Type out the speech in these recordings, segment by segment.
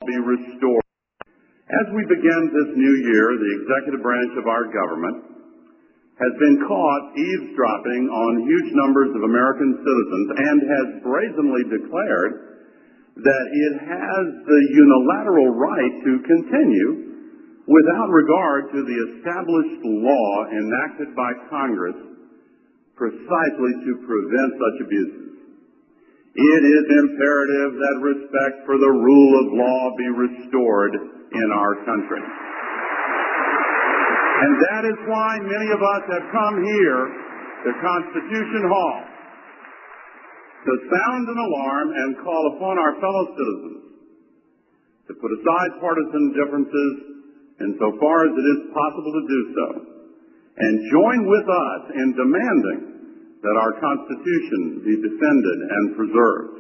be restored. As we begin this new year, the executive branch of our government has been caught eavesdropping on huge numbers of American citizens and has brazenly declared that it has the unilateral right to continue without regard to the established law enacted by Congress precisely to prevent such abuses. It is imperative that respect for the rule of law be restored in our country. And that is why many of us have come here to Constitution Hall to sound an alarm and call upon our fellow citizens to put aside partisan differences insofar as it is possible to do so, and join with us in demanding that our Constitution be defended and preserved.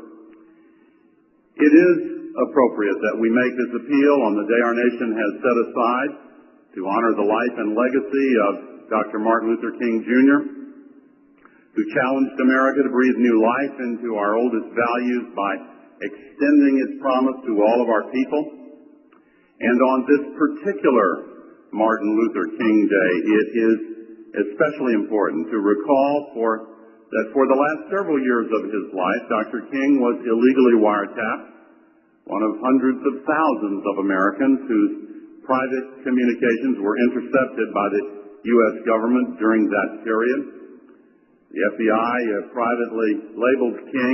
It is appropriate that we make this appeal on the day our nation has set aside to honor the life and legacy of Dr. Martin Luther King, Jr., who challenged America to breathe new life into our oldest values by extending his promise to all of our people. And on this particular Martin Luther King Day, it is especially important to recall that for the last several years of his life, Dr. King was illegally wiretapped, one of hundreds of thousands of Americans whose private communications were intercepted by the U.S. government during that period. The FBI privately labeled King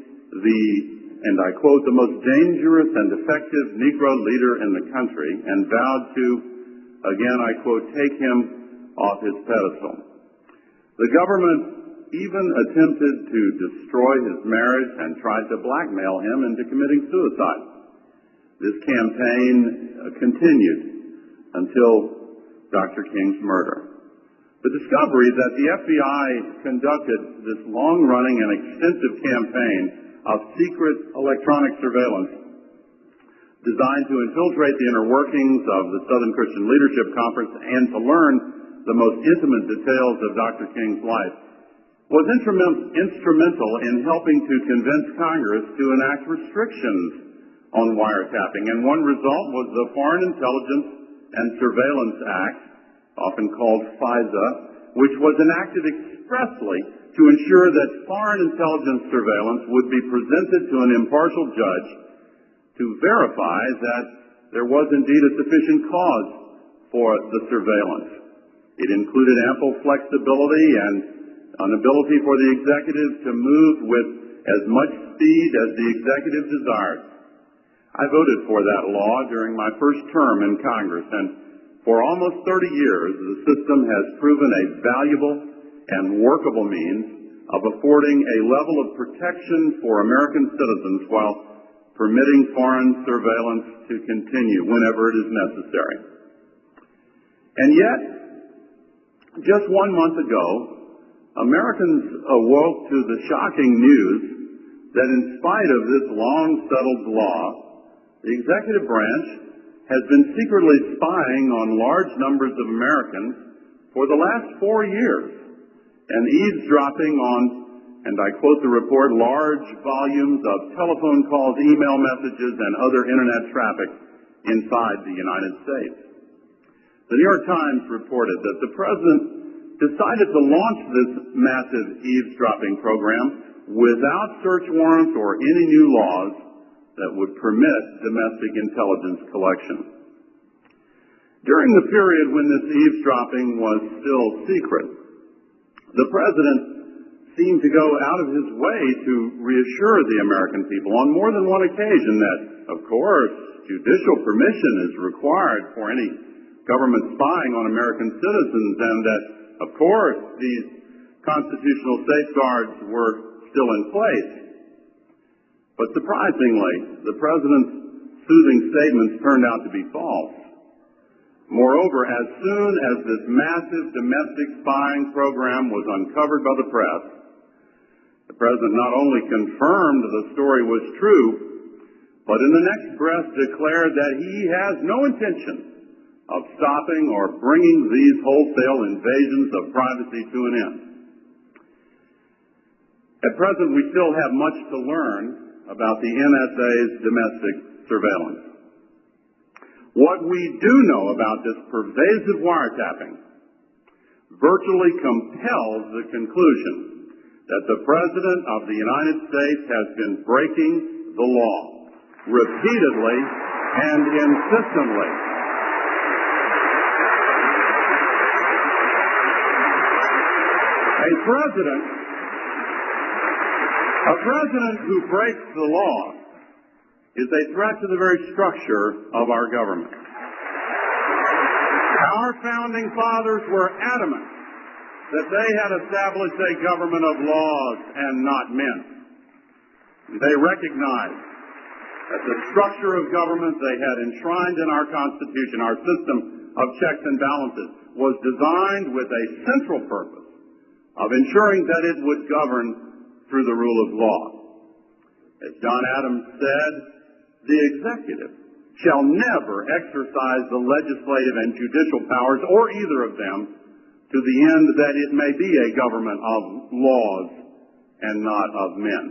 and I quote, the most dangerous and effective Negro leader in the country, and vowed to, again I quote, take him off his pedestal. The government even attempted to destroy his marriage and tried to blackmail him into committing suicide. This campaign continued until Dr. King's murder. The discovery that the FBI conducted this long-running and extensive campaign of secret electronic surveillance designed to infiltrate the inner workings of the Southern Christian Leadership Conference and to learn the most intimate details of Dr. King's life was instrumental in helping to convince Congress to enact restrictions on wiretapping. And one result was the Foreign Intelligence and Surveillance Act, often called FISA, which was enacted expressly to ensure that foreign intelligence surveillance would be presented to an impartial judge to verify that there was indeed a sufficient cause for the surveillance. It included ample flexibility and an ability for the executive to move with as much speed as the executive desired. I voted for that law during my first term in Congress, and for almost 30 years, the system has proven a valuable and workable means of affording a level of protection for American citizens while permitting foreign surveillance to continue whenever it is necessary. And yet, just 1 month ago, Americans awoke to the shocking news that in spite of this long-settled law, the executive branch has been secretly spying on large numbers of Americans for the last 4 years and eavesdropping on, and I quote the report, large volumes of telephone calls, email messages, and other internet traffic inside the United States. The New York Times reported that the President decided to launch this massive eavesdropping program without search warrants or any new laws that would permit domestic intelligence collection. During the period when this eavesdropping was still secret, the President seemed to go out of his way to reassure the American people on more than one occasion that, of course, judicial permission is required for any government spying on American citizens, and that, of course, these constitutional safeguards were still in place. But surprisingly, the President's soothing statements turned out to be false. Moreover, as soon as this massive domestic spying program was uncovered by the press, the President not only confirmed the story was true, but in the next breath declared that he has no intention of stopping or bringing these wholesale invasions of privacy to an end. At present, we still have much to learn about the NSA's domestic surveillance. What we do know about this pervasive wiretapping virtually compels the conclusion that the President of the United States has been breaking the law repeatedly and insistently. A president who breaks the law is a threat to the very structure of our government. Our founding fathers were adamant that they had established a government of laws and not men. They recognized that the structure of government they had enshrined in our Constitution, our system of checks and balances, was designed with a central purpose of ensuring that it would govern through the rule of law. As John Adams said, the executive shall never exercise the legislative and judicial powers, or either of them, to the end that it may be a government of laws and not of men.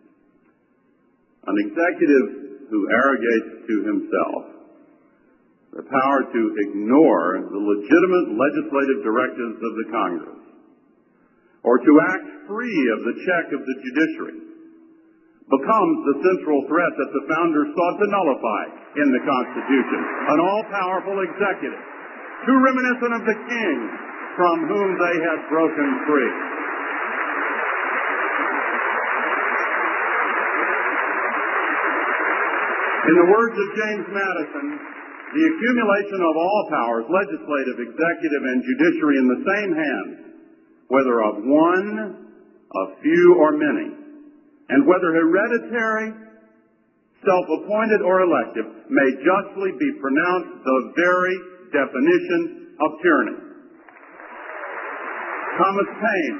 An executive who arrogates to himself the power to ignore the legitimate legislative directives of the Congress, or to act free of the check of the judiciary, becomes the central threat that the founders sought to nullify in the Constitution. An all-powerful executive, too reminiscent of the king from whom they had broken free. In the words of James Madison, the accumulation of all powers, legislative, executive, and judiciary in the same hands, whether of one, a few, or many, and whether hereditary, self-appointed, or elective, may justly be pronounced the very definition of tyranny. Thomas Paine,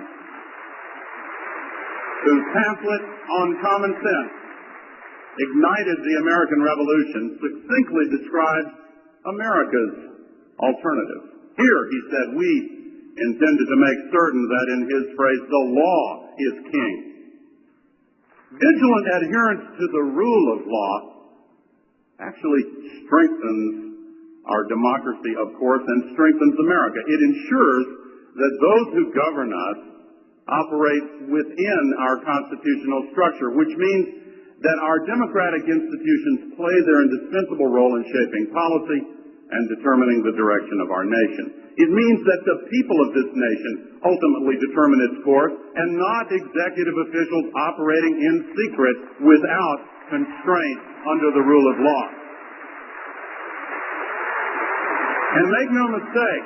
whose pamphlet on common sense ignited the American Revolution, succinctly described America's alternative. Here, he said, we intended to make certain that, in his phrase, the law is king. Vigilant adherence to the rule of law actually strengthens our democracy, of course, and strengthens America. It ensures that those who govern us operate within our constitutional structure, which means that our democratic institutions play their indispensable role in shaping policy and determining the direction of our nation. It means that the people of this nation ultimately determine its course, and not executive officials operating in secret without constraint under the rule of law. And make no mistake,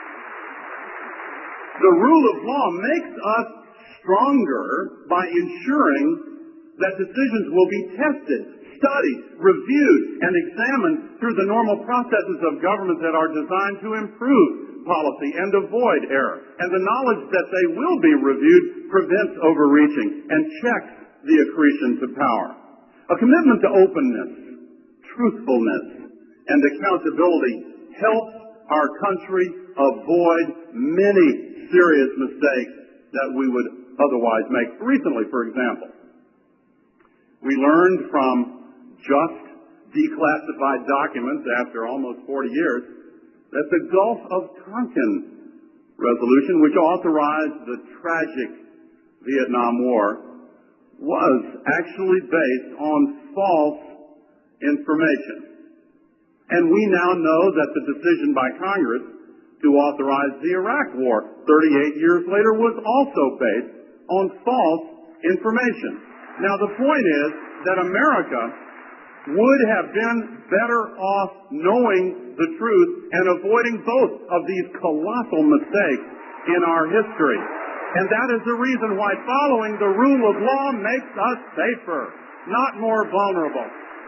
the rule of law makes us stronger by ensuring that decisions will be tested, studied, reviewed, and examined through the normal processes of government that are designed to improve policy and avoid error. And the knowledge that they will be reviewed prevents overreaching and checks the accretion to power. A commitment to openness, truthfulness, and accountability helps our country avoid many serious mistakes that we would otherwise make. Recently, for example, we learned from just declassified documents after almost 40 years that the Gulf of Tonkin resolution, which authorized the tragic Vietnam War, was actually based on false information. And we now know that the decision by Congress to authorize the Iraq War 38 years later was also based on false information. Now, the point is that America would have been better off knowing the truth and avoiding both of these colossal mistakes in our history. And that is the reason why following the rule of law makes us safer, not more vulnerable.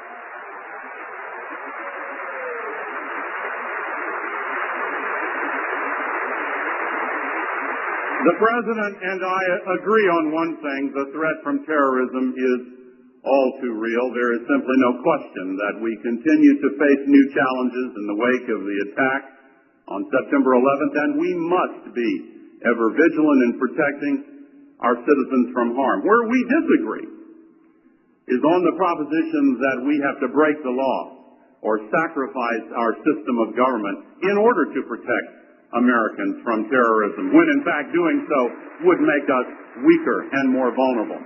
The President and I agree on one thing: the threat from terrorism is all too real. There is simply no question that we continue to face new challenges in the wake of the attack on September 11th, and we must be ever vigilant in protecting our citizens from harm. Where we disagree is on the proposition that we have to break the law or sacrifice our system of government in order to protect Americans from terrorism, when in fact doing so would make us weaker and more vulnerable.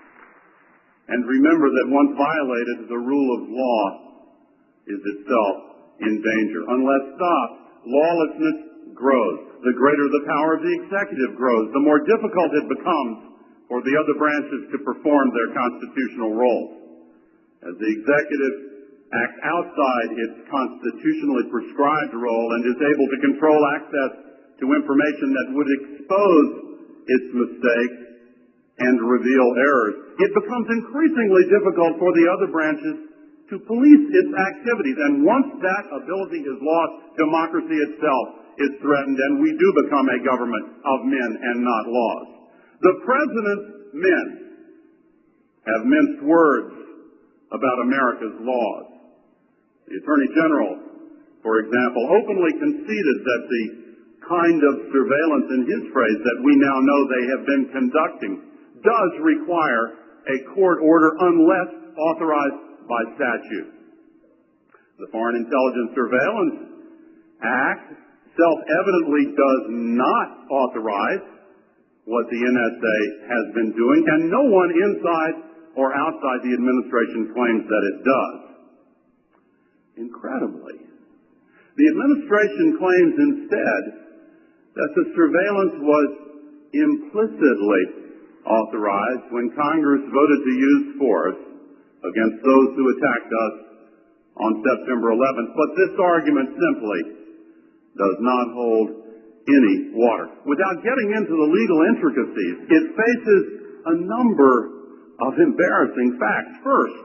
And remember that once violated, the rule of law is itself in danger. Unless stopped, lawlessness grows. The greater the power of the executive grows, the more difficult it becomes for the other branches to perform their constitutional roles. As the executive acts outside its constitutionally prescribed role and is able to control access to information that would expose its mistakes and reveal errors, it becomes increasingly difficult for the other branches to police its activities. And once that ability is lost, democracy itself is threatened, and we do become a government of men and not laws. The president's men have minced words about America's laws. The Attorney General, for example, openly conceded that the kind of surveillance, in his phrase, that we now know they have been conducting does require a court order unless authorized by statute. The Foreign Intelligence Surveillance Act self-evidently does not authorize what the NSA has been doing, and no one inside or outside the administration claims that it does. Incredibly, the administration claims instead that the surveillance was implicitly authorized when Congress voted to use force against those who attacked us on September 11th. But this argument simply does not hold any water. Without getting into the legal intricacies, it faces a number of embarrassing facts. First,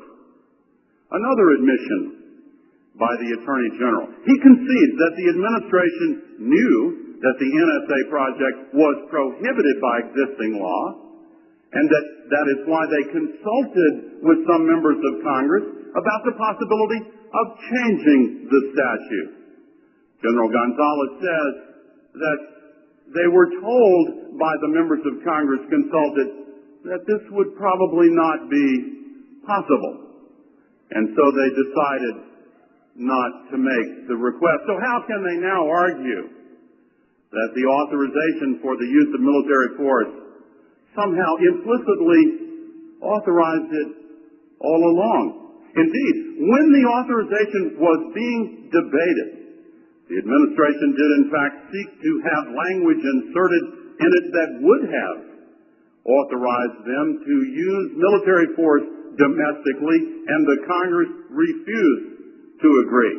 another admission by the Attorney General. He concedes that the administration knew that the NSA project was prohibited by existing law, and that is why they consulted with some members of Congress about the possibility of changing the statute. General Gonzalez says that they were told by the members of Congress consulted that this would probably not be possible, and so they decided not to make the request. So how can they now argue that the authorization for the use of military force somehow implicitly authorized it all along? Indeed, when the authorization was being debated, the administration did in fact seek to have language inserted in it that would have authorized them to use military force domestically, and the Congress refused to agree.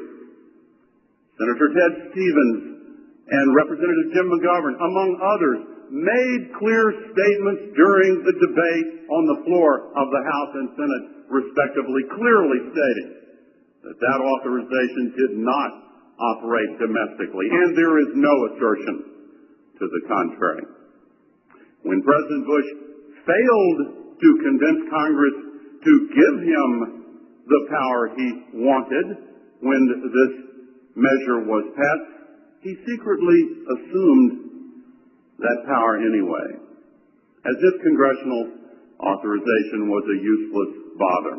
Senator Ted Stevens and Representative Jim McGovern, among others, made clear statements during the debate on the floor of the House and Senate, respectively, clearly stating that that authorization did not operate domestically, and there is no assertion to the contrary. When President Bush failed to convince Congress to give him the power he wanted when this measure was passed, he secretly assumed that power anyway, as if congressional authorization was a useless bother.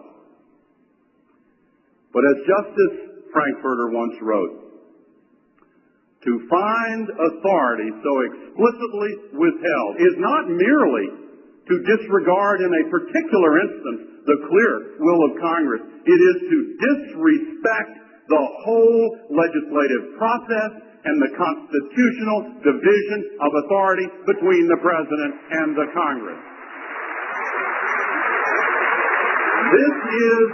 But as Justice Frankfurter once wrote, to find authority so explicitly withheld is not merely to disregard in a particular instance the clear will of Congress. It is to disrespect the whole legislative process and the constitutional division of authority between the President and the Congress. This is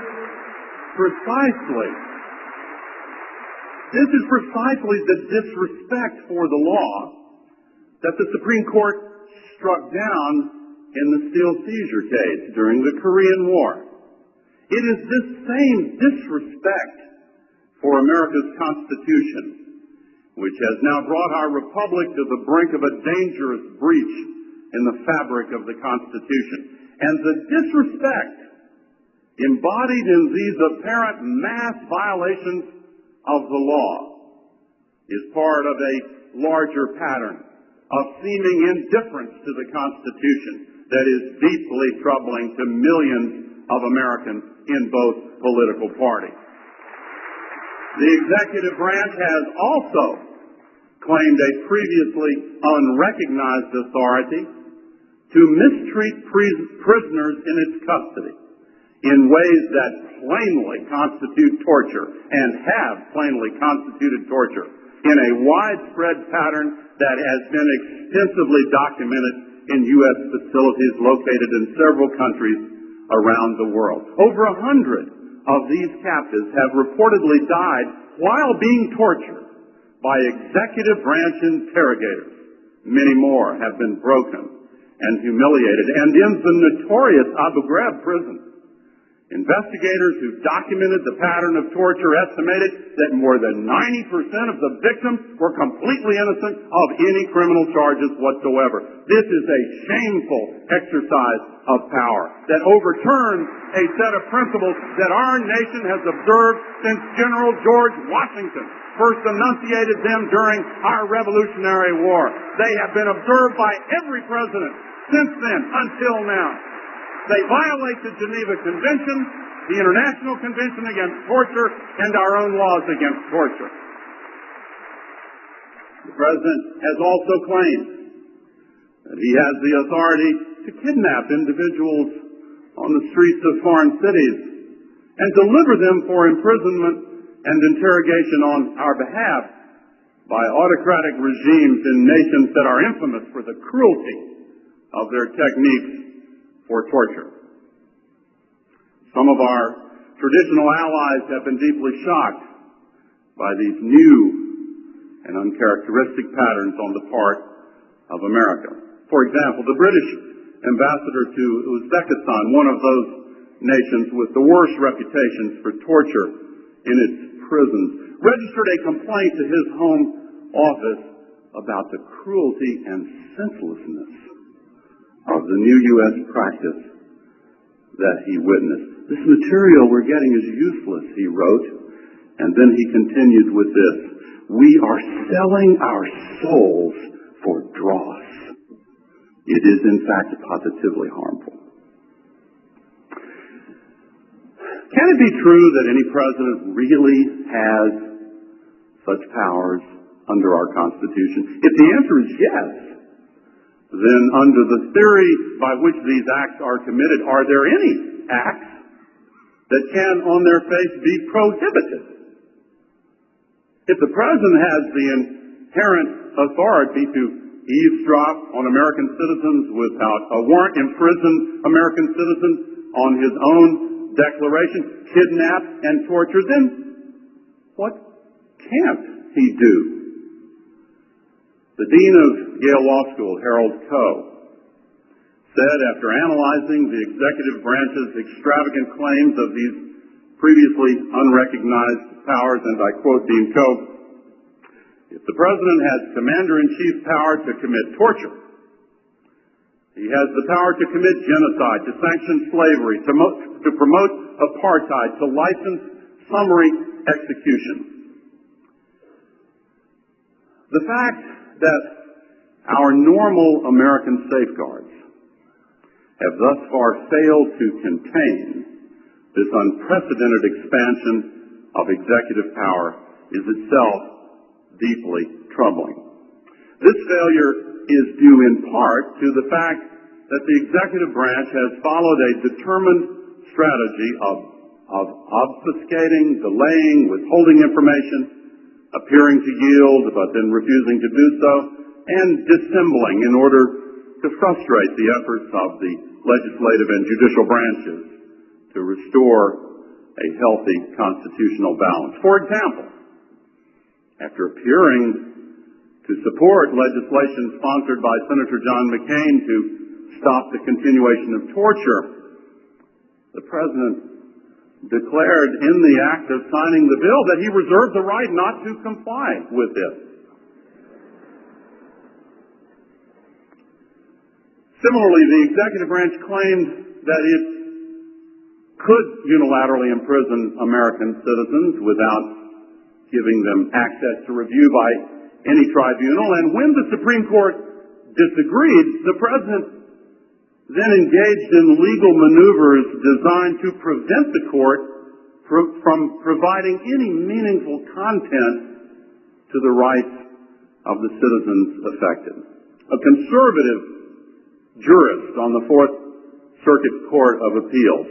precisely the disrespect for the law that the Supreme Court struck down in the Steel Seizure case during the Korean War. It is this same disrespect for America's Constitution which has now brought our republic to the brink of a dangerous breach in the fabric of the Constitution. And the disrespect embodied in these apparent mass violations of the law is part of a larger pattern of seeming indifference to the Constitution that is deeply troubling to millions of Americans in both political parties. The executive branch has also claimed a previously unrecognized authority to mistreat prisoners in its custody in ways that plainly constitute torture and have plainly constituted torture in a widespread pattern that has been extensively documented in U.S. facilities located in several countries around the world. Over 100 of these captives have reportedly died while being tortured by executive branch interrogators. Many more have been broken and humiliated. And in the notorious Abu Ghraib prison, investigators who documented the pattern of torture estimated that more than 90% of the victims were completely innocent of any criminal charges whatsoever. This is a shameful exercise of power that overturns a set of principles that our nation has observed since General George Washington first enunciated them during our Revolutionary War. They have been observed by every president since then until now. They violate the Geneva Convention, the International Convention Against Torture, and our own laws against torture. The President has also claimed that he has the authority to kidnap individuals on the streets of foreign cities and deliver them for imprisonment and interrogation on our behalf by autocratic regimes in nations that are infamous for the cruelty of their techniques for torture. Some of our traditional allies have been deeply shocked by these new and uncharacteristic patterns on the part of America. For example, the British ambassador to Uzbekistan, one of those nations with the worst reputations for torture in its prisons, registered a complaint to his home office about the cruelty and senselessness of the new U.S. practice that he witnessed. This material we're getting is useless, he wrote, and then he continued with this: we are selling our souls for dross. It is, in fact, positively harmful. Can it be true that any president really has such powers under our Constitution? If the answer is yes, then under the theory by which these acts are committed, are there any acts that can, on their face, be prohibited? If the president has the inherent authority to eavesdrop on American citizens without a warrant, imprison American citizens on his own declaration, kidnap and torture, then what can't he do? The dean of Yale Law School, Harold Koh, said after analyzing the executive branch's extravagant claims of these previously unrecognized powers, and I quote Dean Koh, "If the president has commander-in-chief power to commit torture, he has the power to commit genocide, to sanction slavery, to promote apartheid, to license summary execution. The fact that our normal American safeguards have thus far failed to contain this unprecedented expansion of executive power is itself deeply troubling. This failure is due in part to the fact that the executive branch has followed a determined strategy of obfuscating, delaying, withholding information, appearing to yield but then refusing to do so, and dissembling in order to frustrate the efforts of the legislative and judicial branches to restore a healthy constitutional balance. For example, after appearing to support legislation sponsored by Senator John McCain to stop the continuation of torture, the President declared in the act of signing the bill that he reserved the right not to comply with it. Similarly, the executive branch claimed that it could unilaterally imprison American citizens without giving them access to review by any tribunal, and when the Supreme Court disagreed, the President then engaged in legal maneuvers designed to prevent the court from providing any meaningful content to the rights of the citizens affected. A conservative jurist on the Fourth Circuit Court of Appeals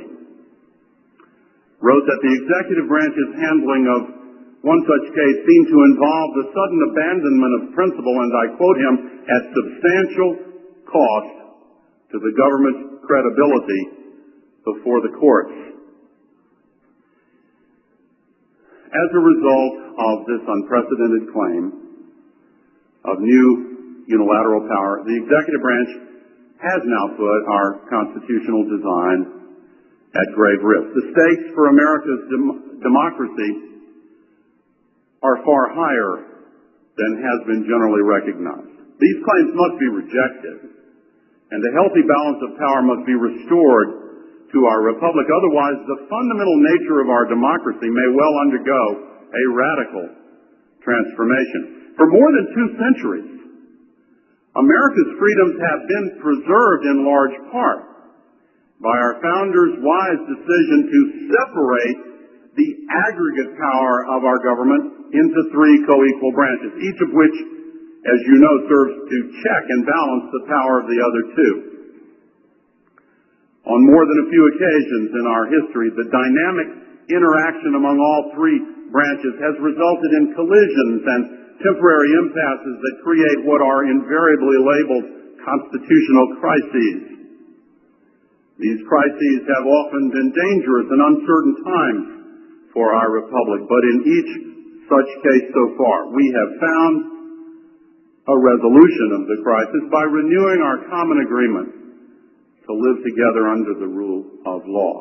wrote that the executive branch's handling of one such case seemed to involve the sudden abandonment of principle, and I quote him, at substantial cost to the government's credibility before the courts. As a result of this unprecedented claim of new unilateral power, the executive branch has now put our constitutional design at grave risk. The stakes for America's democracy are far higher than has been generally recognized. These claims must be rejected, and a healthy balance of power must be restored to our republic. Otherwise, the fundamental nature of our democracy may well undergo a radical transformation. For more than 2 centuries, America's freedoms have been preserved in large part by our founders' wise decision to separate the aggregate power of our government into 3 co-equal branches, each of which, as you know, serves to check and balance the power of the other 2. On more than a few occasions in our history, the dynamic interaction among all 3 branches has resulted in collisions and temporary impasses that create what are invariably labeled constitutional crises. These crises have often been dangerous and uncertain times for our republic, but in each such case so far, we have found a resolution of the crisis by renewing our common agreement to live together under the rule of law.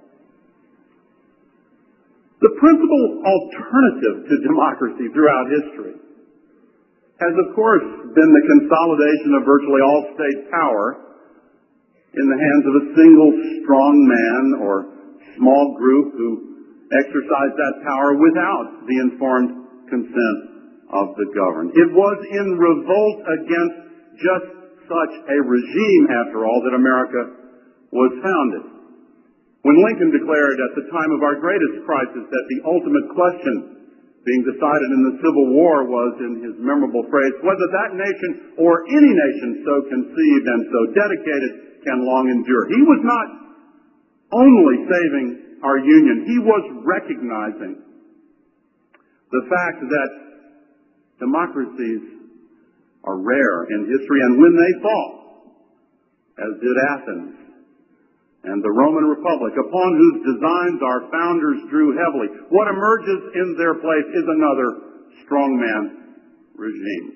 The principal alternative to democracy throughout history has, of course, been the consolidation of virtually all state power in the hands of a single strong man or small group who exercise that power without the informed consent of the governed. It was in revolt against just such a regime, after all, that America was founded. When Lincoln declared at the time of our greatest crisis that the ultimate question being decided in the Civil War was, in his memorable phrase, whether that nation or any nation so conceived and so dedicated can long endure. He was not only saving our Union, he was recognizing the fact that democracies are rare in history, and when they fall, as did Athens and the Roman Republic, upon whose designs our founders drew heavily, what emerges in their place is another strongman regime.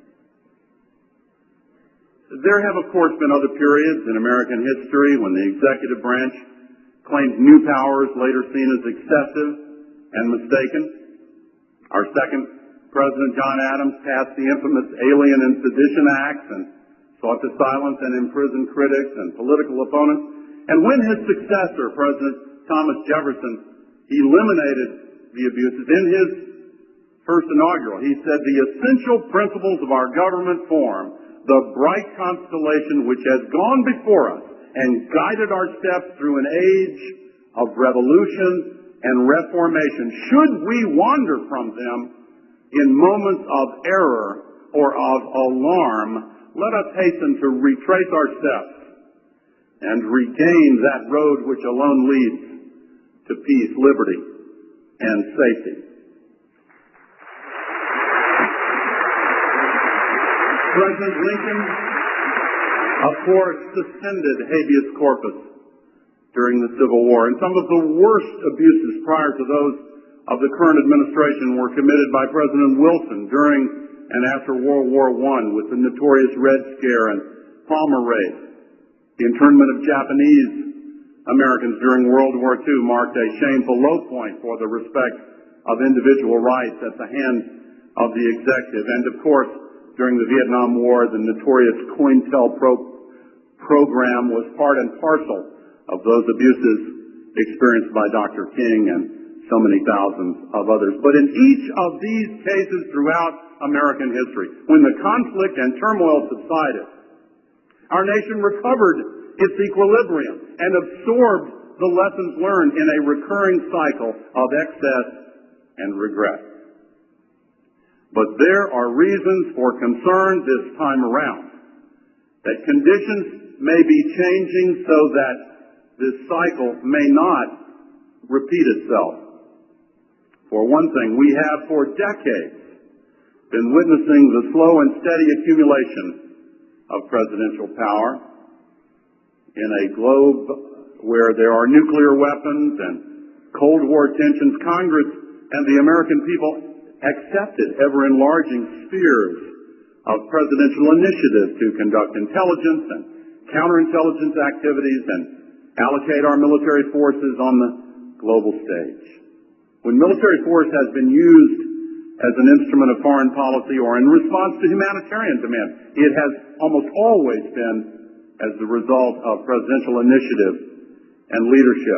There have, of course, been other periods in American history when the executive branch claimed new powers later seen as excessive and mistaken. Our second President, John Adams, passed the infamous Alien and Sedition Acts and sought to silence and imprison critics and political opponents. And when his successor, President Thomas Jefferson, eliminated the abuses in his first inaugural, he said, "The essential principles of our government form the bright constellation which has gone before us and guided our steps through an age of revolution and reformation. Should we wander from them in moments of error or of alarm, let us hasten to retrace our steps and regain that road which alone leads to peace, liberty, and safety." President Lincoln, of course, suspended habeas corpus during the Civil War, and some of the worst abuses prior to those of the current administration were committed by President Wilson during and after World War I with the notorious Red Scare and Palmer Raid. The internment of Japanese Americans during World War II marked a shameful low point for the respect of individual rights at the hands of the executive. And of course, during the Vietnam War, the notorious COINTELPRO program was part and parcel of those abuses experienced by Dr. King and so many thousands of others. But in each of these cases throughout American history, when the conflict and turmoil subsided, our nation recovered its equilibrium and absorbed the lessons learned in a recurring cycle of excess and regret. But there are reasons for concern this time around, that conditions may be changing so that this cycle may not repeat itself. For one thing, we have for decades been witnessing the slow and steady accumulation of presidential power in a globe where there are nuclear weapons and Cold War tensions. Congress and the American people accepted ever-enlarging spheres of presidential initiative to conduct intelligence and counterintelligence activities and allocate our military forces on the global stage. When military force has been used as an instrument of foreign policy or in response to humanitarian demand, it has almost always been as the result of presidential initiative and leadership.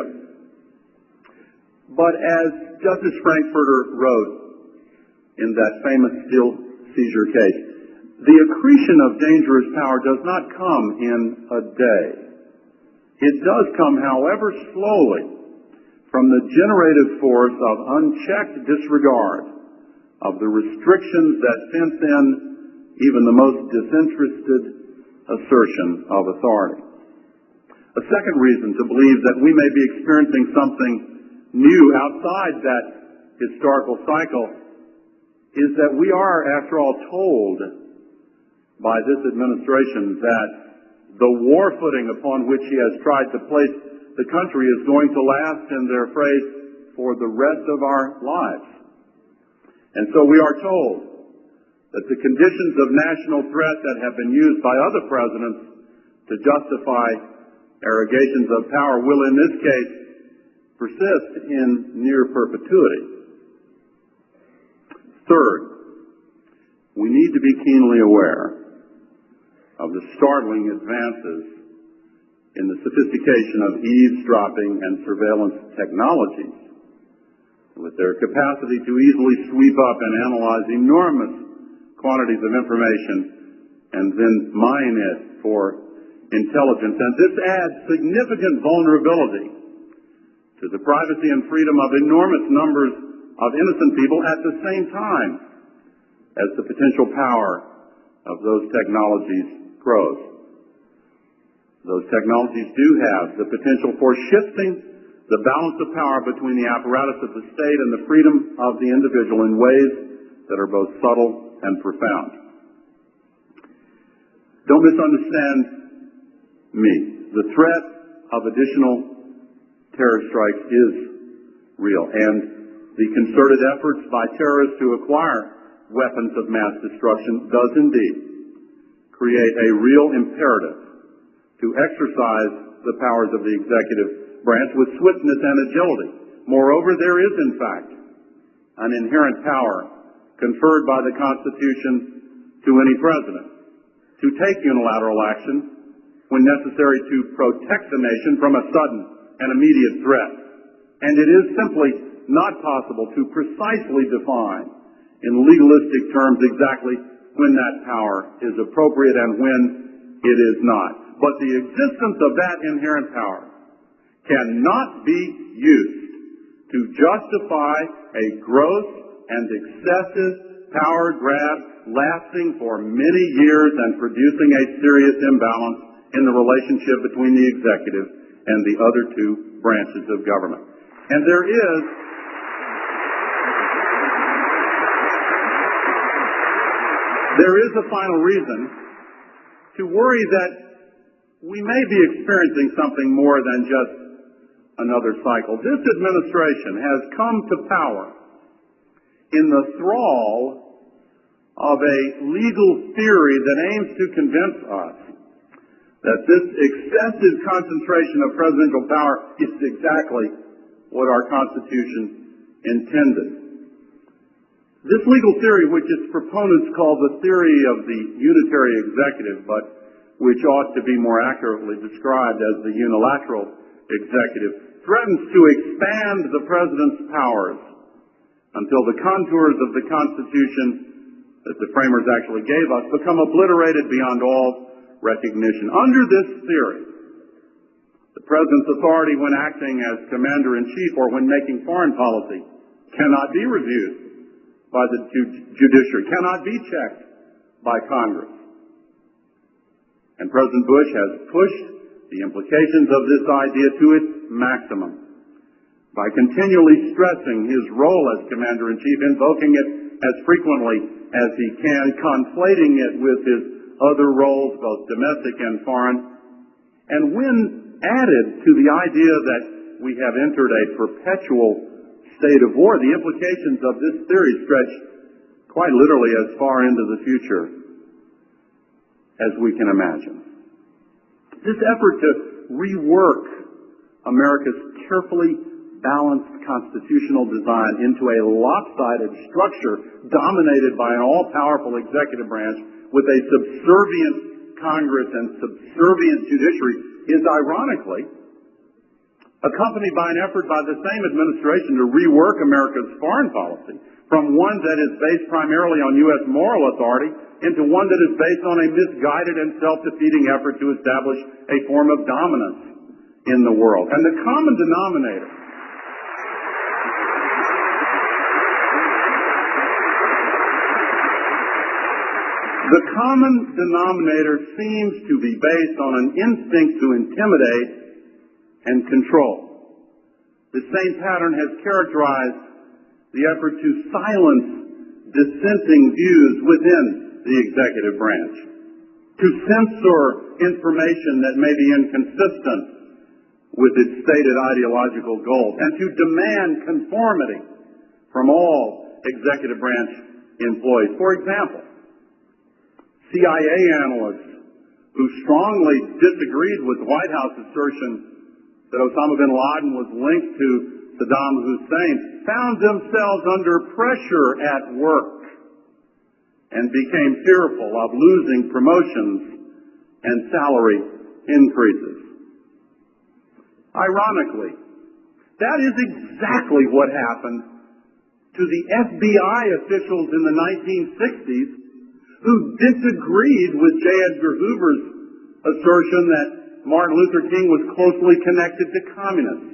But as Justice Frankfurter wrote in that famous steel seizure case, the accretion of dangerous power does not come in a day. It does come, however slowly, from the generative force of unchecked disregard of the restrictions that fence in even the most disinterested assertion of authority. A second reason to believe that we may be experiencing something new outside that historical cycle is that we are, after all, told by this administration that the war footing upon which he has tried to place the country is going to last, in their phrase, for the rest of our lives. And so we are told that the conditions of national threat that have been used by other presidents to justify arrogations of power will, in this case, persist in near perpetuity. Third, we need to be keenly aware of the startling advances in the sophistication of eavesdropping and surveillance technologies, with their capacity to easily sweep up and analyze enormous quantities of information and then mine it for intelligence. And this adds significant vulnerability to the privacy and freedom of enormous numbers of innocent people at the same time as the potential power of those technologies grows. Those technologies do have the potential for shifting the balance of power between the apparatus of the state and the freedom of the individual in ways that are both subtle and profound. Don't misunderstand me. The threat of additional terror strikes is real, and the concerted efforts by terrorists to acquire weapons of mass destruction does indeed create a real imperative to exercise the powers of the executive branch with swiftness and agility. Moreover, there is, in fact, an inherent power conferred by the Constitution to any president to take unilateral action when necessary to protect the nation from a sudden and immediate threat. And it is simply not possible to precisely define in legalistic terms exactly when that power is appropriate and when it is not. But the existence of that inherent power cannot be used to justify a gross and excessive power grab lasting for many years and producing a serious imbalance in the relationship between the executive and the other two branches of government. And there is a final reason to worry that we may be experiencing something more than just another cycle. This administration has come to power in the thrall of a legal theory that aims to convince us that this excessive concentration of presidential power is exactly what our Constitution intended. This legal theory, which its proponents call the theory of the unitary executive, but which ought to be more accurately described as the unilateral executive, threatens to expand the president's powers until the contours of the Constitution that the framers actually gave us become obliterated beyond all recognition. Under this theory, The President's authority when acting as Commander-in-Chief or when making foreign policy cannot be reviewed by the judiciary, cannot be checked by Congress. And President Bush has pushed the implications of this idea to its maximum by continually stressing his role as Commander-in-Chief, invoking it as frequently as he can, conflating it with his other roles, both domestic and foreign. And when added to the idea that we have entered a perpetual state of war, the implications of this theory stretch quite literally as far into the future as we can imagine. This effort to rework America's carefully balanced constitutional design into a lopsided structure dominated by an all-powerful executive branch with a subservient Congress and subservient judiciary is ironically accompanied by an effort by the same administration to rework America's foreign policy from one that is based primarily on U.S. moral authority into one that is based on a misguided and self-defeating effort to establish a form of dominance in the world. And the common denominator seems to be based on an instinct to intimidate and control. The same pattern has characterized the effort to silence dissenting views within the executive branch, to censor information that may be inconsistent with its stated ideological goals, and to demand conformity from all executive branch employees. For example, CIA analysts who strongly disagreed with the White House assertion that Osama bin Laden was linked to Saddam Hussein found themselves under pressure at work and became fearful of losing promotions and salary increases. Ironically, that is exactly what happened to the FBI officials in the 1960s who disagreed with J. Edgar Hoover's assertion that Martin Luther King was closely connected to communists.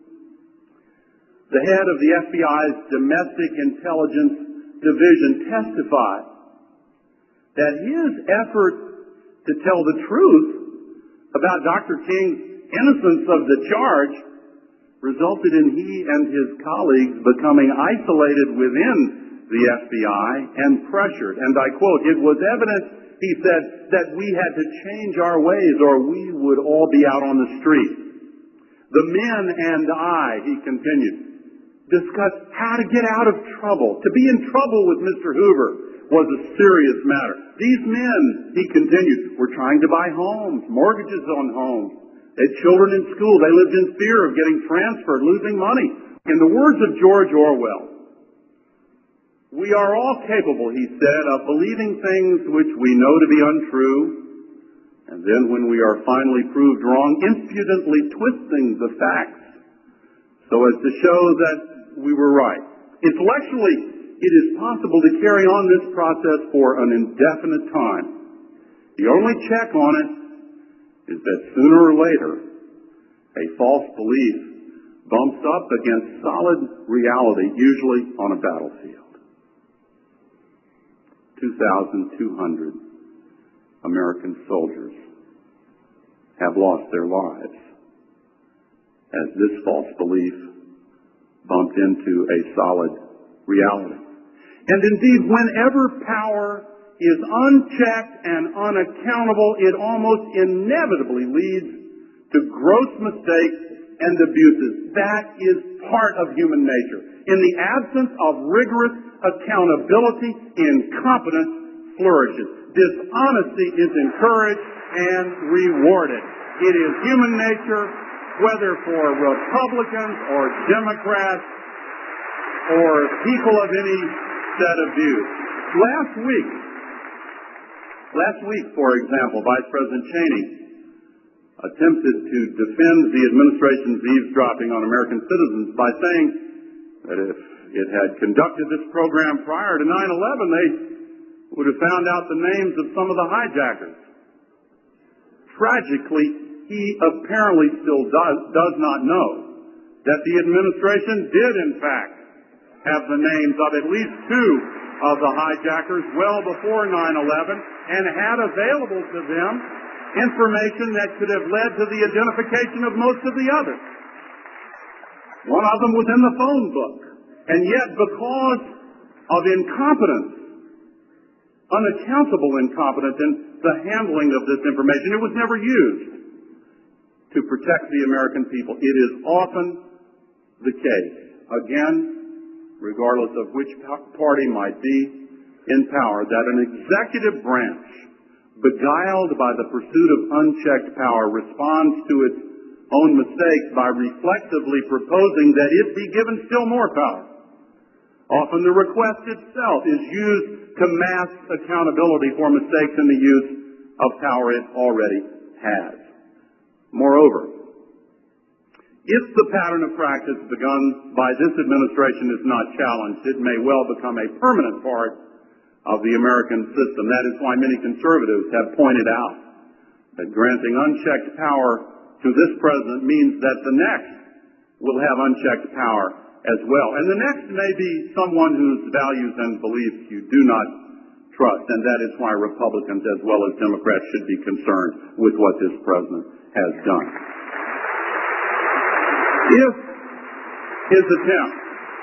The head of the FBI's Domestic Intelligence Division testified that his effort to tell the truth about Dr. King's innocence of the charge resulted in he and his colleagues becoming isolated within the FBI and pressured. And I quote, "It was evident," he said, "that we had to change our ways or we would all be out on the street. The men and I," he continued, "discussed how to get out of trouble. To be in trouble with Mr. Hoover was a serious matter. These men," he continued, "were trying to buy homes, mortgages on homes. They had children in school. They lived in fear of getting transferred, losing money. In the words of George Orwell, we are all capable," he said, "of believing things which we know to be untrue, and then when we are finally proved wrong, impudently twisting the facts so as to show that we were right. Intellectually, it is possible to carry on this process for an indefinite time. The only check on it is that sooner or later, a false belief bumps up against solid reality, usually on a battlefield." 2,200 American soldiers have lost their lives as this false belief bumped into a solid reality. And indeed, whenever power is unchecked and unaccountable, it almost inevitably leads to gross mistakes and abuses. That is part of human nature. In the absence of rigorous accountability, incompetence flourishes. Dishonesty is encouraged and rewarded. It is human nature, whether for Republicans or Democrats or people of any set of views. Last week, for example, Vice President Cheney attempted to defend the administration's eavesdropping on American citizens by saying that if it had conducted this program prior to 9/11, they would have found out the names of some of the hijackers. Tragically, he apparently still does not know that the administration did, in fact, have the names of at least two of the hijackers well before 9/11 and had available to them information that could have led to the identification of most of the others. One of them was in the phone book. And yet, because of incompetence, unaccountable incompetence in the handling of this information, it was never used to protect the American people. It is often the case, again, regardless of which party might be in power, that an executive branch, beguiled by the pursuit of unchecked power, responds to its own mistakes by reflexively proposing that it be given still more power. Often the request itself is used to mask accountability for mistakes in the use of power it already has. Moreover, if the pattern of practice begun by this administration is not challenged, it may well become a permanent part of the American system. That is why many conservatives have pointed out that granting unchecked power to this president means that the next will have unchecked power as well. And the next may be someone whose values and beliefs you do not trust, and that is why Republicans as well as Democrats should be concerned with what this president has done. If his attempt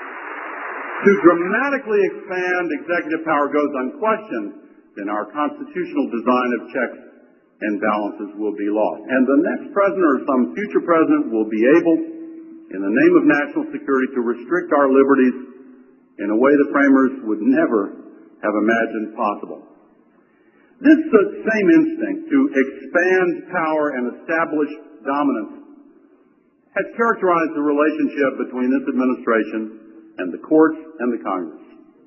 to dramatically expand executive power goes unquestioned, then our constitutional design of checks and balances will be lost. And the next president or some future president will be able, in the name of national security, to restrict our liberties in a way the framers would never have imagined possible. This same instinct to expand power and establish dominance has characterized the relationship between this administration and the courts and the Congress.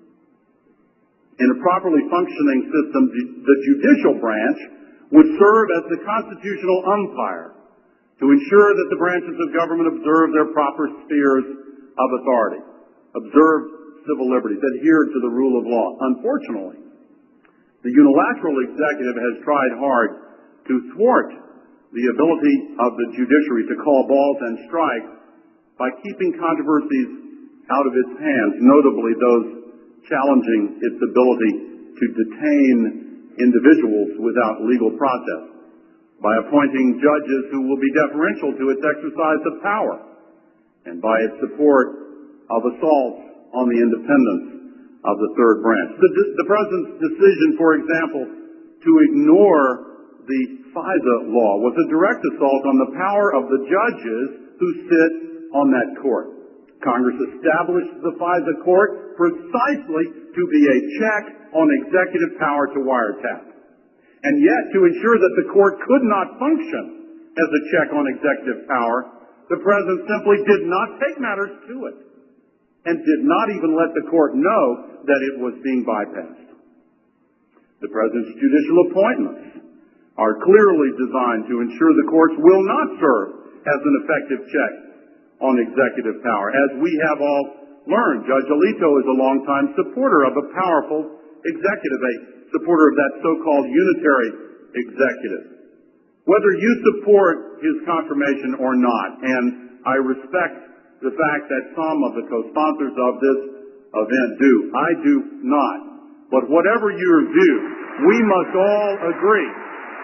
In a properly functioning system, the judicial branch would serve as the constitutional umpire to ensure that the branches of government observe their proper spheres of authority, observe civil liberties, adhere to the rule of law. Unfortunately, the unilateral executive has tried hard to thwart the ability of the judiciary to call balls and strikes by keeping controversies out of its hands, notably those challenging its ability to detain individuals without legal process, by appointing judges who will be deferential to its exercise of power, and by its support of assaults on the independence of the third branch. The president's decision, for example, to ignore the FISA law was a direct assault on the power of the judges who sit on that court. Congress established the FISA court precisely to be a check on executive power to wiretap. And yet, to ensure that the court could not function as a check on executive power, the president simply did not take matters to it and did not even let the court know that it was being bypassed. The president's judicial appointments are clearly designed to ensure the courts will not serve as an effective check on executive power. As we have all learned, Judge Alito is a longtime supporter of a powerful executive, a supporter of that so-called unitary executive. Whether you support his confirmation or not, and I respect the fact that some of the co-sponsors of this event do, I do not. But whatever your view, we must all agree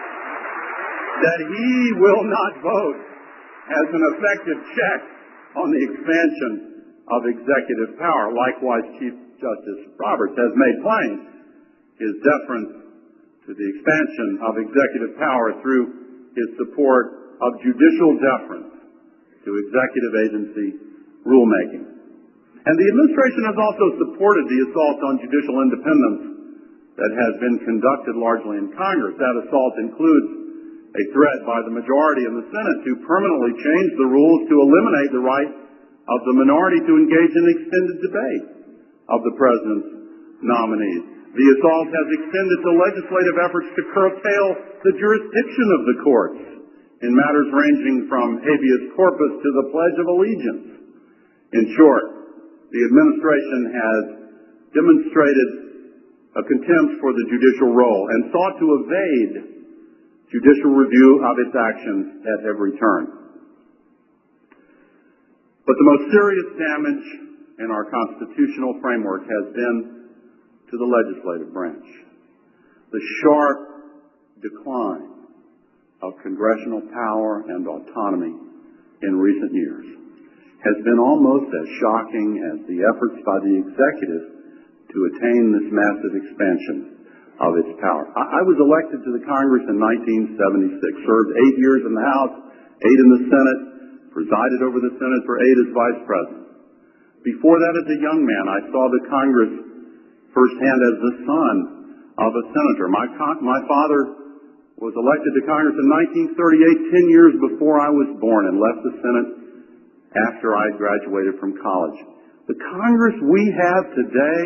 that he will not vote as an effective check on the expansion of executive power. Likewise, Chief Justice Roberts has made plain his deference to the expansion of executive power through his support of judicial deference to executive agency rulemaking. And the administration has also supported the assault on judicial independence that has been conducted largely in Congress. That assault includes a threat by the majority in the Senate to permanently change the rules to eliminate the right of the minority to engage in extended debate of the president's nominees. The assault has extended to legislative efforts to curtail the jurisdiction of the courts in matters ranging from habeas corpus to the Pledge of Allegiance. In short, the administration has demonstrated a contempt for the judicial role and sought to evade judicial review of its actions at every turn. But the most serious damage in our constitutional framework has been to the legislative branch. The sharp decline of congressional power and autonomy in recent years has been almost as shocking as the efforts by the executive to attain this massive expansion of its power. I was elected to the Congress in 1976, served 8 years in the House, 8 in the Senate, presided over the Senate for 8 as vice president. Before that, as a young man, I saw the Congress firsthand as the son of a senator. My father was elected to Congress in 1938, 10 years before I was born, and left the Senate after I graduated from college. The Congress we have today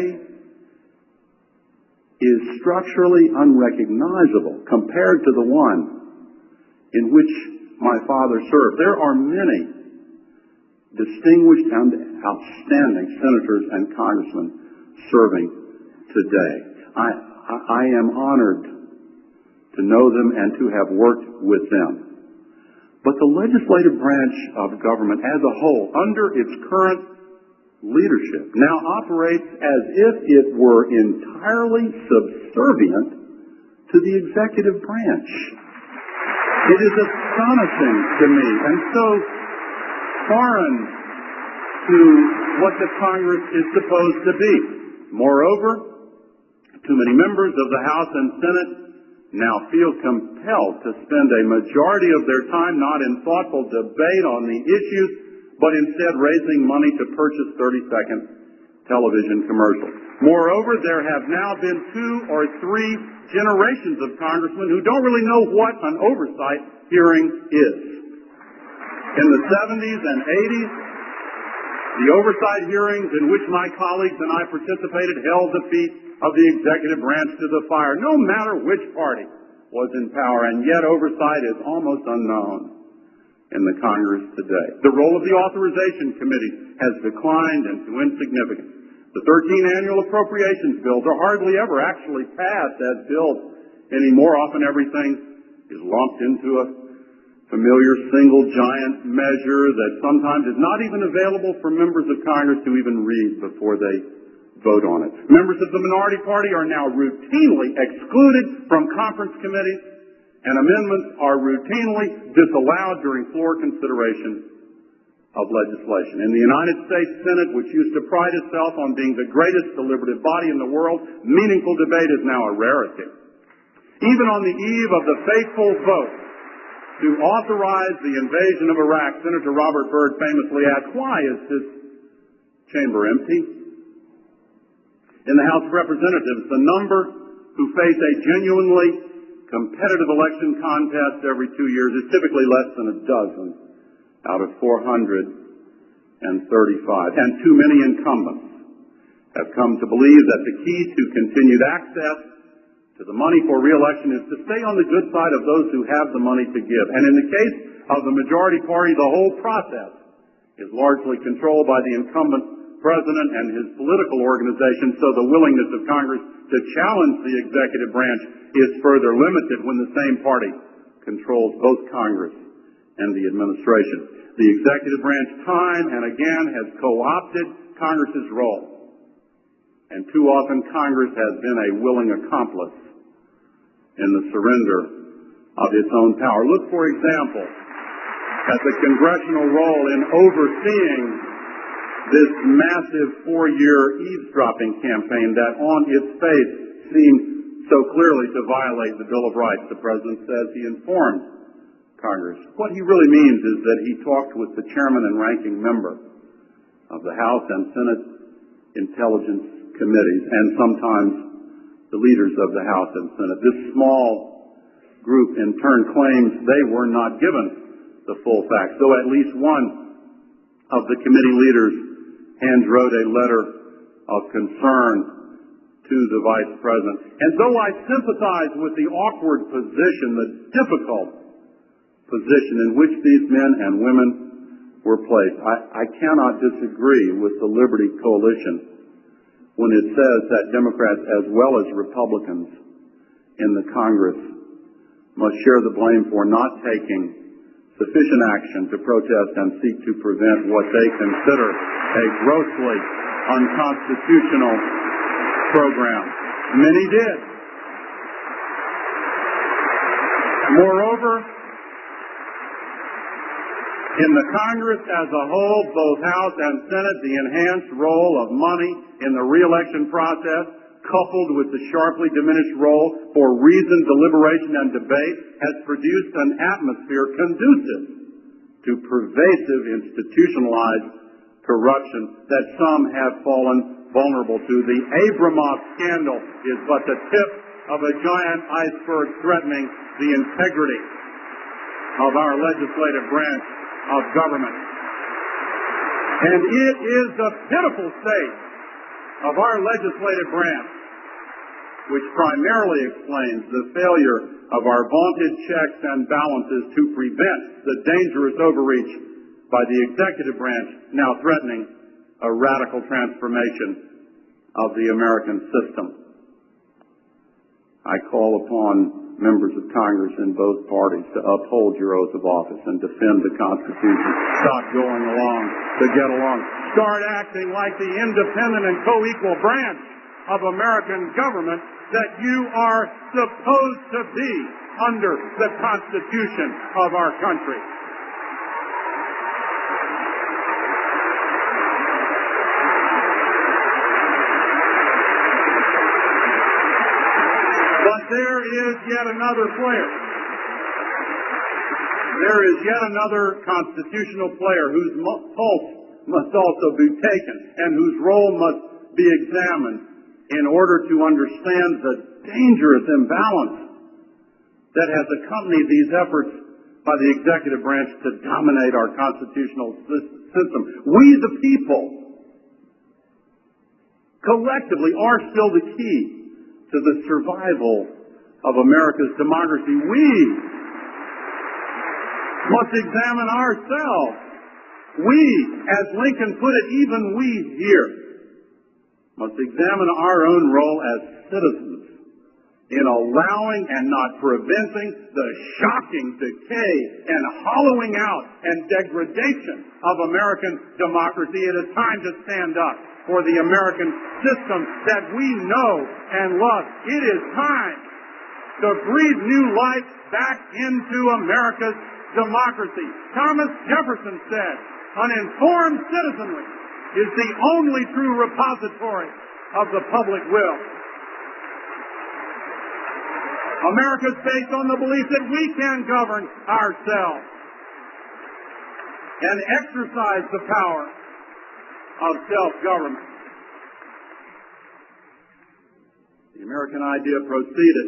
is structurally unrecognizable compared to the one in which my father served. There are many distinguished and outstanding senators and congressmen serving today. I am honored to know them and to have worked with them. But the legislative branch of government as a whole, under its current leadership, now operates as if it were entirely subservient to the executive branch. It is astonishing to me and so foreign to what the Congress is supposed to be. Moreover, too many members of the House and Senate now feel compelled to spend a majority of their time not in thoughtful debate on the issues, but instead raising money to purchase 30-second television commercials. Moreover, there have now been 2 or 3 generations of congressmen who don't really know what an oversight hearing is. In the 70s and 80s, the oversight hearings in which my colleagues and I participated held the feet of the executive branch to the fire, no matter which party was in power, and yet oversight is almost unknown in the Congress today. The role of the authorization committee has declined into insignificance. The 13 annual appropriations bills are hardly ever actually passed as bills anymore. Often everything is lumped into a familiar single giant measure that sometimes is not even available for members of Congress to even read before they vote on it. Members of the minority party are now routinely excluded from conference committees, and amendments are routinely disallowed during floor consideration of legislation. In the United States Senate, which used to pride itself on being the greatest deliberative body in the world, meaningful debate is now a rarity. Even on the eve of the fateful vote to authorize the invasion of Iraq, Senator Robert Byrd famously asked, "Why is this chamber empty?" In the House of Representatives, the number who face a genuinely competitive election contest every 2 years is typically less than a dozen out of 435. And too many incumbents have come to believe that the key to continued access to the money for re-election is to stay on the good side of those who have the money to give. And in the case of the majority party, the whole process is largely controlled by the incumbent president and his political organization, so the willingness of Congress to challenge the executive branch is further limited when the same party controls both Congress and the administration. The executive branch time and again has co-opted Congress's role, and too often Congress has been a willing accomplice in the surrender of its own power. Look, for example, at the congressional role in overseeing this massive 4-year eavesdropping campaign that on its face seemed so clearly to violate the Bill of Rights. The President says he informed Congress. What he really means is that he talked with the chairman and ranking member of the House and Senate Intelligence Committees, and sometimes the leaders of the House and Senate. This small group in turn claims they were not given the full facts, though at least one of the committee leaders hand-wrote a letter of concern to the Vice President. And though I sympathize with the awkward position, the difficult position in which these men and women were placed, I cannot disagree with the Liberty Coalition when it says that Democrats as well as Republicans in the Congress must share the blame for not taking sufficient action to protest and seek to prevent what they consider a grossly unconstitutional program. Many did. Moreover, in the Congress as a whole, both House and Senate, the enhanced role of money in the re-election process, coupled with the sharply diminished role for reasoned deliberation and debate, has produced an atmosphere conducive to pervasive institutionalized corruption that some have fallen vulnerable to. The Abramoff scandal is but the tip of a giant iceberg threatening the integrity of our legislative branch of government. And it is the pitiful state of our legislative branch which primarily explains the failure of our vaunted checks and balances to prevent the dangerous overreach by the executive branch now threatening a radical transformation of the American system. I call upon members of Congress in both parties to uphold your oath of office and defend the Constitution. Stop going along to get along. Start acting like the independent and co-equal branch of American government that you are supposed to be under the Constitution of our country. But there is yet another player. There is yet another constitutional player whose pulse must also be taken and whose role must be examined in order to understand the dangerous imbalance that has accompanied these efforts by the executive branch to dominate our constitutional system. We, the people, collectively are still the key to the survival of America's democracy. We must examine ourselves. We, as Lincoln put it, even we here, must examine our own role as citizens in allowing and not preventing the shocking decay and hollowing out and degradation of American democracy. It is time to stand up for the American system that we know and love. It is time to breathe new life back into America's democracy. Thomas Jefferson said, "An informed citizenry is the only true repository of the public will." America is based on the belief that we can govern ourselves and exercise the power of self-government. The American idea proceeded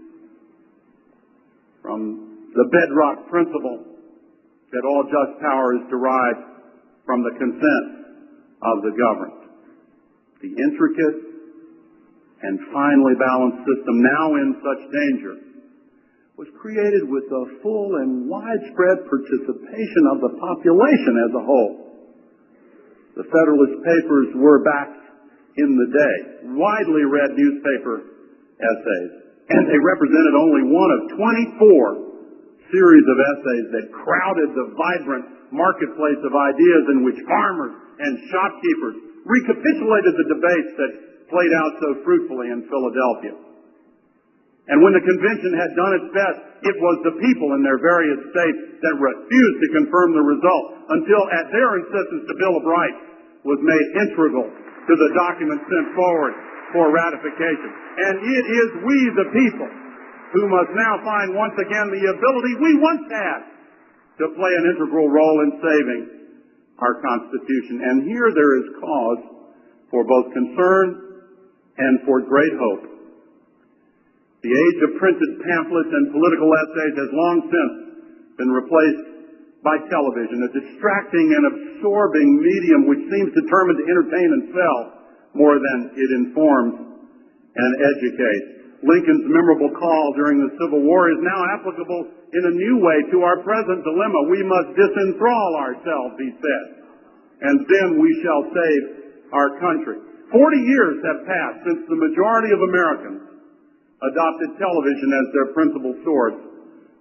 from the bedrock principle that all just power is derived from the consent of the governed. The intricate and finely balanced system now in such danger was created with the full and widespread participation of the population as a whole. The Federalist Papers were, back in the day, widely read newspaper essays, and they represented only one of 24 series of essays that crowded the vibrant marketplace of ideas in which farmers and shopkeepers recapitulated the debates that played out so fruitfully in Philadelphia. And when the convention had done its best, it was the people in their various states that refused to confirm the result until, at their insistence, the Bill of Rights was made integral to the document sent forward for ratification. And it is we, the people, who must now find once again the ability we once had to play an integral role in saving our Constitution. And here there is cause for both concern and for great hope. The age of printed pamphlets and political essays has long since been replaced by television, a distracting and absorbing medium which seems determined to entertain and sell more than it informs and educates. Lincoln's memorable call during the Civil War is now applicable in a new way to our present dilemma. We must disenthrall ourselves, he said, and then we shall save our country. 40 years have passed since the majority of Americans adopted television as their principal source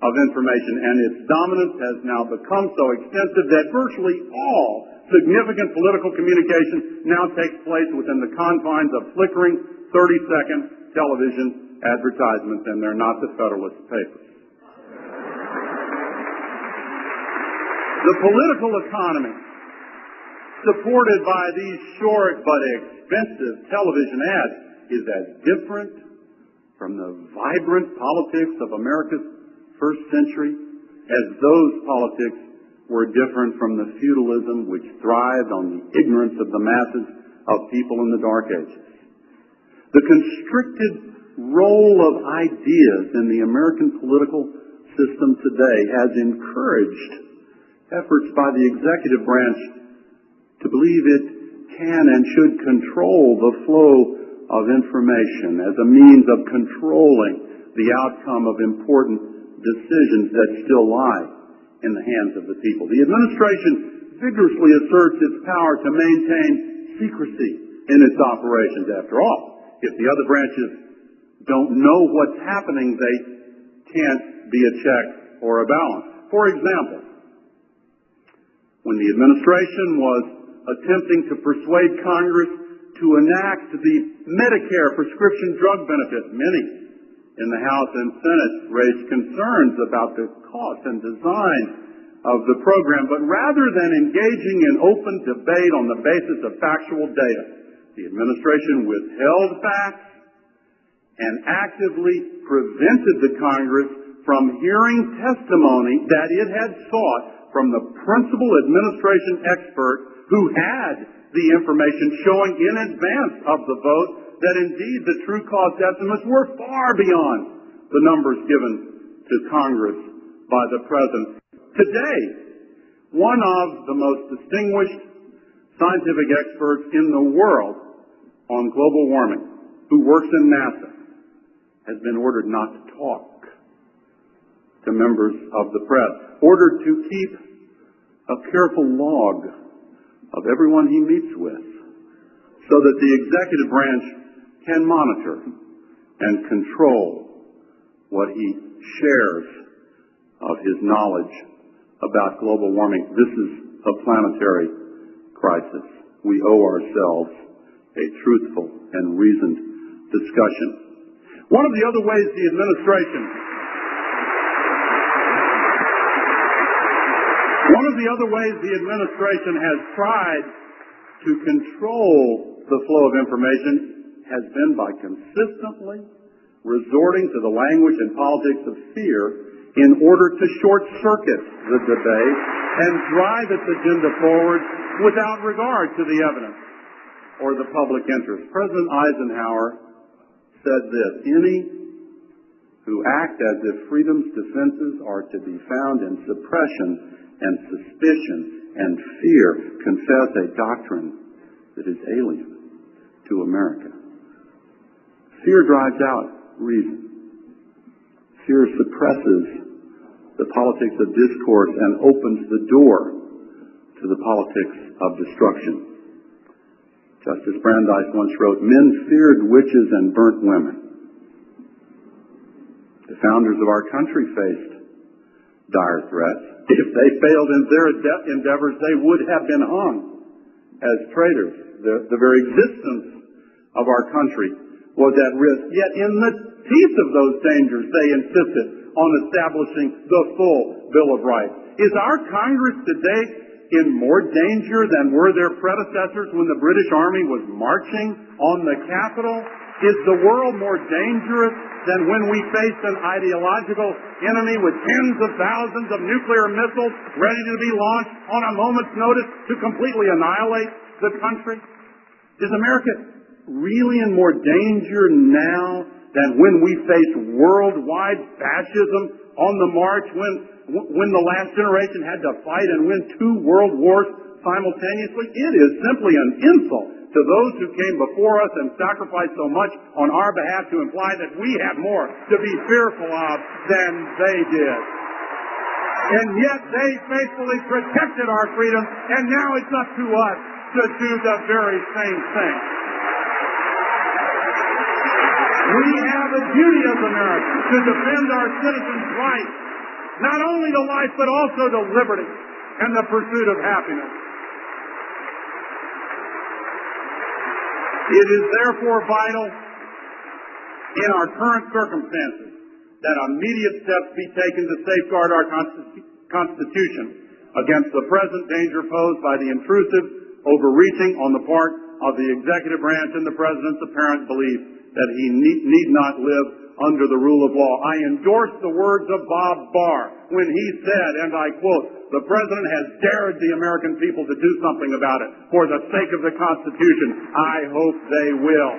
of information, and its dominance has now become so extensive that virtually all significant political communication now takes place within the confines of flickering 30-second television advertisements, and they're not the Federalist Papers. The political economy, supported by these short but expensive television ads, is as different from the vibrant politics of America's first century as those politics were different from the feudalism which thrived on the ignorance of the masses of people in the Dark Ages. The constricted role of ideas in the American political system today has encouraged efforts by the executive branch to believe it can and should control the flow of information as a means of controlling the outcome of important decisions that still lie in the hands of the people. The administration vigorously asserts its power to maintain secrecy in its operations. After all, if the other branches don't know what's happening, they can't be a check or a balance. For example, when the administration was attempting to persuade Congress to enact the Medicare prescription drug benefit, many in the House and Senate raised concerns about the cost and design of the program, but rather than engaging in open debate on the basis of factual data, the administration withheld facts and actively prevented the Congress from hearing testimony that it had sought from the principal administration expert who had the information showing in advance of the vote that indeed the true cost estimates were far beyond the numbers given to Congress by the President. Today, one of the most distinguished scientific experts in the world on global warming, who works in NASA, has been ordered not to talk to members of the press, ordered to keep a careful log of everyone he meets with, so that the executive branch can monitor and control what he shares of his knowledge about global warming. This is a planetary crisis. We owe ourselves a truthful and reasoned discussion. One of the other ways the administration has tried to control the flow of information has been by consistently resorting to the language and politics of fear in order to short-circuit the debate and drive its agenda forward without regard to the evidence or the public interest. President Eisenhower said this: "Any who act as if freedom's defenses are to be found in suppression and suspicion and fear confess a doctrine that is alien to America." Fear drives out reason. Fear suppresses the politics of discourse and opens the door to the politics of destruction. Justice Brandeis once wrote, "Men feared witches and burnt women." The founders of our country faced dire threats. If they failed in their endeavors, they would have been hung as traitors. The very existence of our country was at risk. Yet in the teeth of those dangers, they insisted on establishing the full Bill of Rights. Is our Congress today in more danger than were their predecessors when the British Army was marching on the Capitol? Is the world more dangerous than when we faced an ideological enemy with tens of thousands of nuclear missiles ready to be launched on a moment's notice to completely annihilate the country? Is America really in more danger now than when we faced worldwide fascism on the march, when the last generation had to fight and win 2 world wars simultaneously? It is simply an insult to those who came before us and sacrificed so much on our behalf to imply that we have more to be fearful of than they did. And yet they faithfully protected our freedom, and now it's up to us to do the very same thing. We have a duty as Americans to defend our citizens' rights not only to life but also to liberty and the pursuit of happiness. It is therefore vital in our current circumstances that immediate steps be taken to safeguard our Constitution against the present danger posed by the intrusive overreaching on the part of the executive branch and the President's apparent belief that he need not live under the rule of law. I endorse the words of Bob Barr when he said, and I quote, "The President has dared the American people to do something about it for the sake of the Constitution. I hope they will."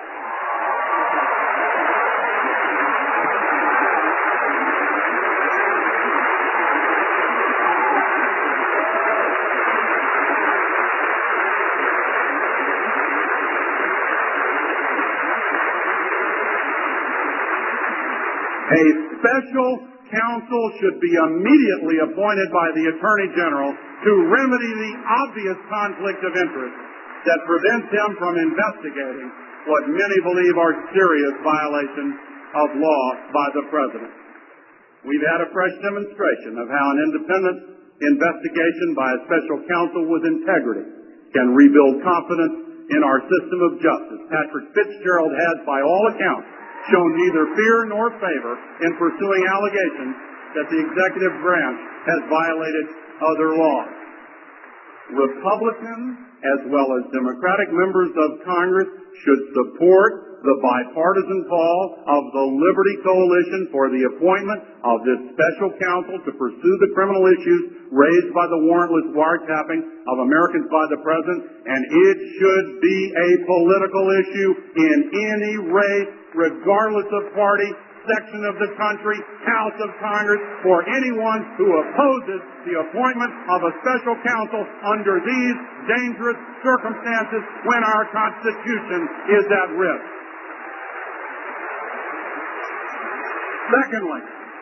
A special counsel should be immediately appointed by the Attorney General to remedy the obvious conflict of interest that prevents him from investigating what many believe are serious violations of law by the President. We've had a fresh demonstration of how an independent investigation by a special counsel with integrity can rebuild confidence in our system of justice. Patrick Fitzgerald has, by all accounts, shown neither fear nor favor in pursuing allegations that the executive branch has violated other laws. Republicans, as well as Democratic members of Congress, should support the bipartisan call of the Liberty Coalition for the appointment of this special counsel to pursue the criminal issues raised by the warrantless wiretapping of Americans by the President, and it should be a political issue in any race, regardless of party, section of the country, House of Congress, for anyone who opposes the appointment of a special counsel under these dangerous circumstances when our Constitution is at risk. Secondly,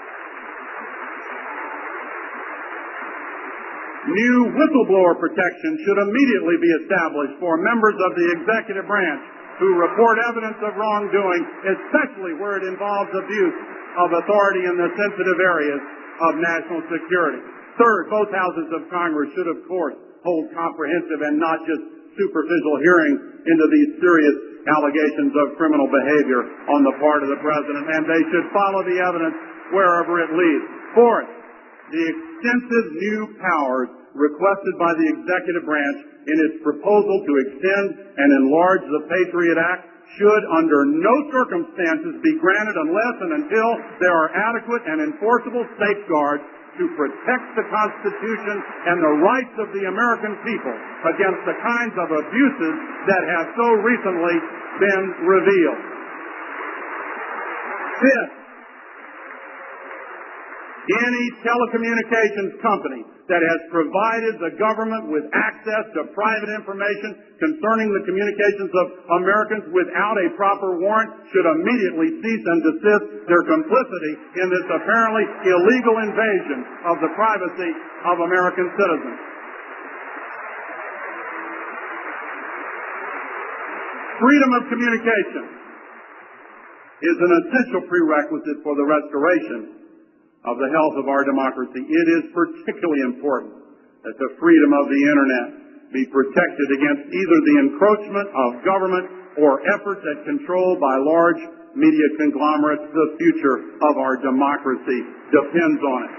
new whistleblower protection should immediately be established for members of the executive branch who report evidence of wrongdoing, especially where it involves abuse of authority in the sensitive areas of national security. Third, both houses of Congress should, of course, hold comprehensive and not just superficial hearings into these serious allegations of criminal behavior on the part of the President, and they should follow the evidence wherever it leads. Fourth, the extensive new powers requested by the executive branch in its proposal to extend and enlarge the Patriot Act should under no circumstances be granted unless and until there are adequate and enforceable safeguards to protect the Constitution and the rights of the American people against the kinds of abuses that have so recently been revealed. Fifth, any telecommunications company that has provided the government with access to private information concerning the communications of Americans without a proper warrant should immediately cease and desist their complicity in this apparently illegal invasion of the privacy of American citizens. Freedom of communication is an essential prerequisite for the restoration of the health of our democracy. It is particularly important that the freedom of the Internet be protected against either the encroachment of government or efforts at control by large media conglomerates. The future of our democracy depends on it.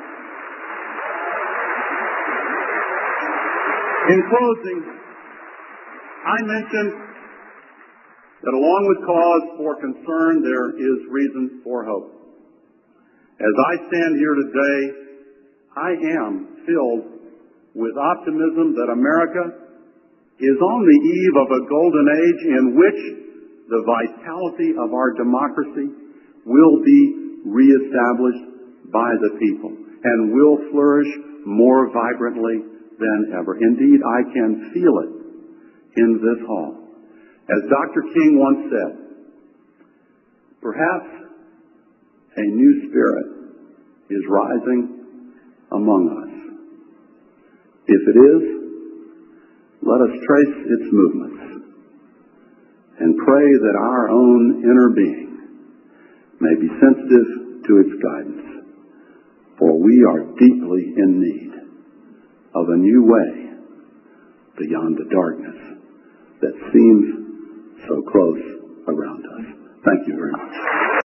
In closing, I mentioned that along with cause for concern, there is reason for hope. As I stand here today, I am filled with optimism that America is on the eve of a golden age in which the vitality of our democracy will be reestablished by the people and will flourish more vibrantly than ever. Indeed, I can feel it in this hall. As Dr. King once said, perhaps a new spirit is rising among us. If it is, let us trace its movements and pray that our own inner being may be sensitive to its guidance. for we are deeply in need of a new way beyond the darkness that seems so close around us. Thank you very much.